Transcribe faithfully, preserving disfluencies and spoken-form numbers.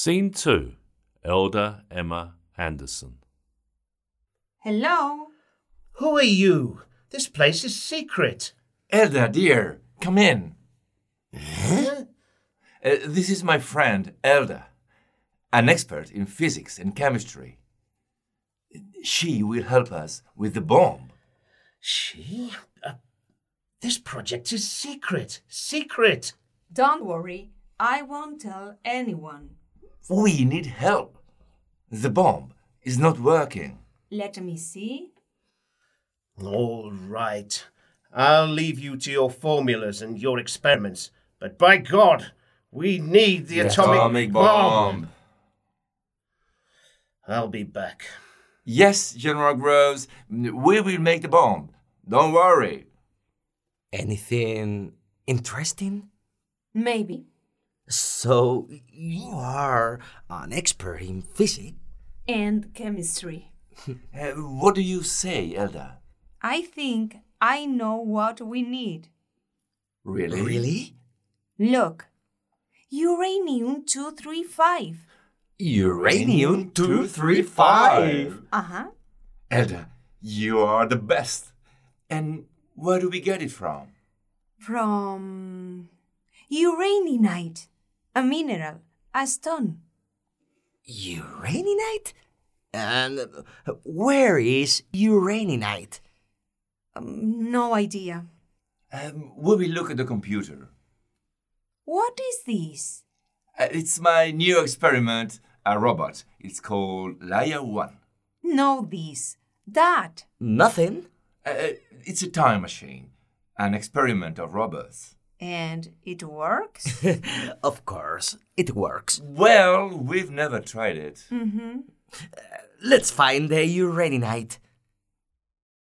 Scene two. Elder Emma Anderson. Hello? Who are you? This place is secret. Elda, dear, come in. Huh? Uh, this is my friend, Elda, an expert in physics and chemistry. She will help us with the bomb. She? Uh, this project is secret. Secret. Don't worry, I won't tell anyone. We need help. The bomb is not working. Let me see. All right. I'll leave you to your formulas and your experiments. But by God, we need the, The atomic, atomic bomb. bomb. I'll be back. Yes, General Groves, we will make the bomb. Don't worry. Anything interesting? Maybe. So, you are an expert in physics? And chemistry. Uh, what do you say, Elda? I think I know what we need. Really? Really? Look. Uranium two thirty-five. Uranium two thirty-five. Uh-huh. Elda, you are the best. And where do we get it from? From uraninite. A mineral. A stone. Uraninite? And where is uraninite? Um, no idea. Um, we will look at the computer. What is this? Uh, it's my new experiment, a robot. It's called Laia one. No this. That. Nothing? Uh, it's a time machine, an experiment of robots. And it works? Of course, it works. Well, we've never tried it. Mm-hmm. Let's find the uraninite.